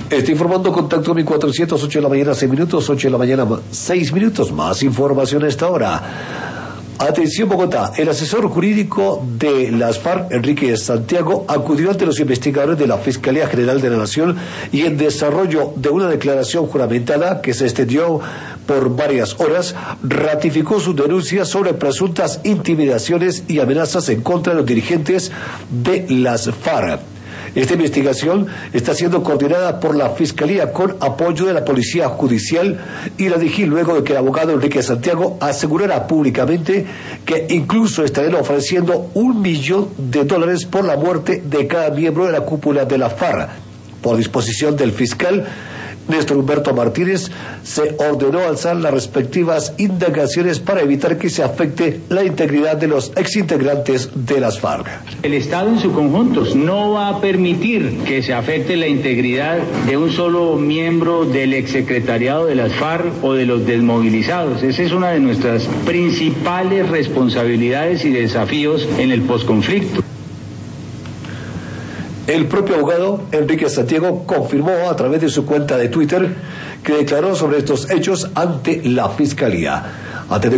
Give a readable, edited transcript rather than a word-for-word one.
Estoy informando contacto 1408 de la mañana, 6 minutos, 8 de la mañana, 6 minutos. Más información a esta hora. Atención Bogotá, el asesor jurídico de las FARC, Enrique Santiago, acudió ante los investigadores de la Fiscalía General de la Nación y en desarrollo de una declaración juramentada que se extendió por varias horas, ratificó sus denuncias sobre presuntas intimidaciones y amenazas en contra de los dirigentes de las FARC. Esta investigación está siendo coordinada por la Fiscalía con apoyo de la Policía Judicial y la DIJÍN, luego de que el abogado Enrique Santiago asegurara públicamente que incluso estarían ofreciendo $1 millón por la muerte de cada miembro de la cúpula de la FARC. Por disposición del fiscal Néstor Humberto Martínez, se ordenó alzar las respectivas indagaciones para evitar que se afecte la integridad de los exintegrantes de las FARC. El Estado en su conjunto no va a permitir que se afecte la integridad de un solo miembro del exsecretariado de las FARC o de los desmovilizados. Esa es una de nuestras principales responsabilidades y desafíos en el posconflicto. El propio abogado Enrique Santiago confirmó a través de su cuenta de Twitter que declaró sobre estos hechos ante la Fiscalía.